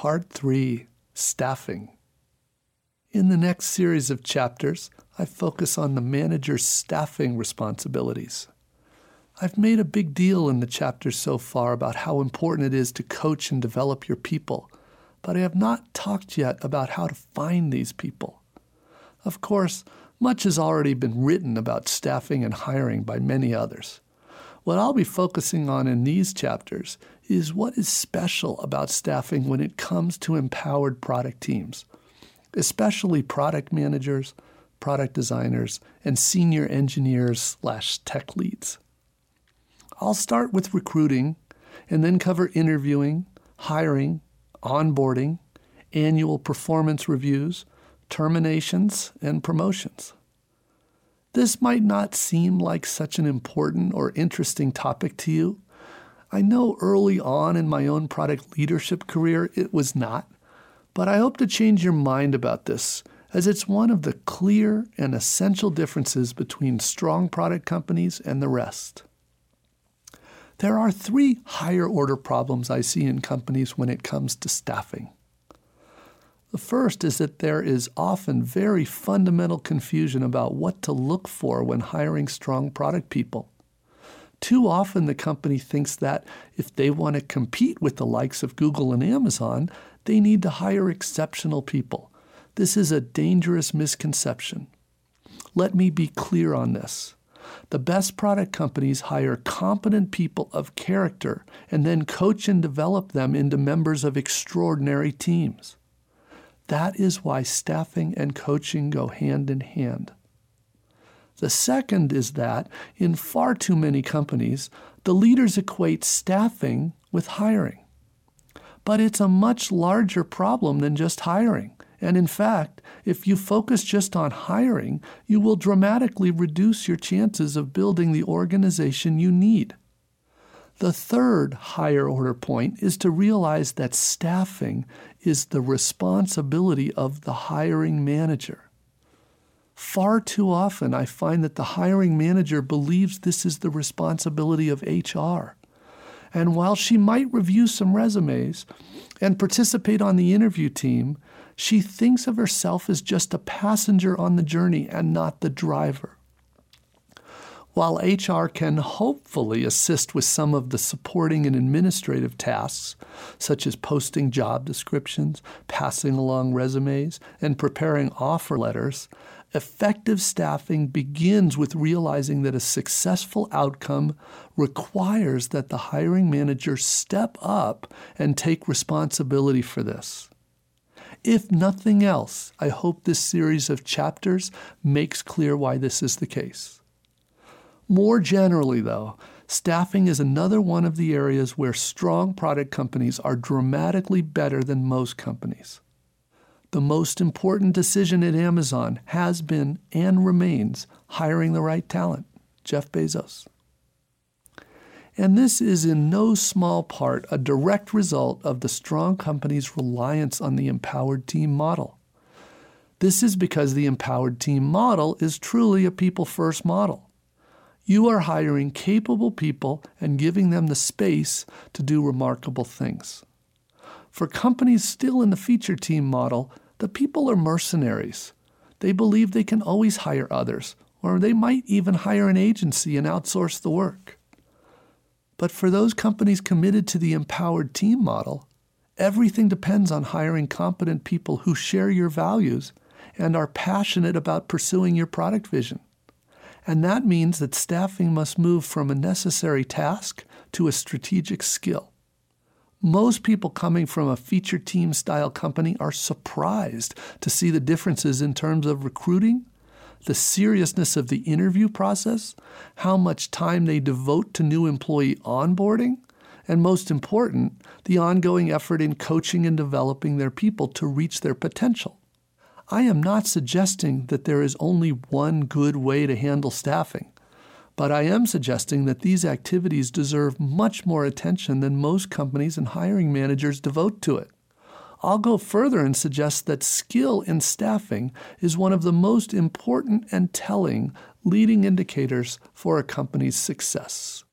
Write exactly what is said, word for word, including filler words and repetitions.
Part three, Staffing. In the next series of chapters, I focus on the manager's staffing responsibilities. I've made a big deal in the chapters so far about how important it is to coach and develop your people, but I have not talked yet about how to find these people. Of course, much has already been written about staffing and hiring by many others. What I'll be focusing on in these chapters is what is special about staffing when it comes to empowered product teams, especially product managers, product designers, and senior engineers slash tech leads. I'll start with recruiting and then cover interviewing, hiring, onboarding, annual performance reviews, terminations, and promotions. This might not seem like such an important or interesting topic to you. I know early on in my own product leadership career it was not, but I hope to change your mind about this, as it's one of the clear and essential differences between strong product companies and the rest. There are three higher order problems I see in companies when it comes to staffing. The first is that there is often very fundamental confusion about what to look for when hiring strong product people. Too often the company thinks that if they want to compete with the likes of Google and Amazon, they need to hire exceptional people. This is a dangerous misconception. Let me be clear on this. The best product companies hire competent people of character and then coach and develop them into members of extraordinary teams. That is why staffing and coaching go hand in hand. The second is that, in far too many companies, the leaders equate staffing with hiring. But it's a much larger problem than just hiring. And in fact, if you focus just on hiring, you will dramatically reduce your chances of building the organization you need. The third higher order point is to realize that staffing is the responsibility of the hiring manager. Far too often, I find that the hiring manager believes this is the responsibility of H R. And while she might review some resumes and participate on the interview team, she thinks of herself as just a passenger on the journey and not the driver. While H R can hopefully assist with some of the supporting and administrative tasks, such as posting job descriptions, passing along resumes, and preparing offer letters, effective staffing begins with realizing that a successful outcome requires that the hiring manager step up and take responsibility for this. If nothing else, I hope this series of chapters makes clear why this is the case. More generally, though, staffing is another one of the areas where strong product companies are dramatically better than most companies. The most important decision at Amazon has been and remains hiring the right talent, Jeff Bezos. And this is in no small part a direct result of the strong company's reliance on the empowered team model. This is because the empowered team model is truly a people-first model. You are hiring capable people and giving them the space to do remarkable things. For companies still in the feature team model, the people are mercenaries. They believe they can always hire others, or they might even hire an agency and outsource the work. But for those companies committed to the empowered team model, everything depends on hiring competent people who share your values and are passionate about pursuing your product vision. And that means that staffing must move from a necessary task to a strategic skill. Most people coming from a feature team style company are surprised to see the differences in terms of recruiting, the seriousness of the interview process, how much time they devote to new employee onboarding, and most important, the ongoing effort in coaching and developing their people to reach their potential. I am not suggesting that there is only one good way to handle staffing, but I am suggesting that these activities deserve much more attention than most companies and hiring managers devote to it. I'll go further and suggest that skill in staffing is one of the most important and telling leading indicators for a company's success.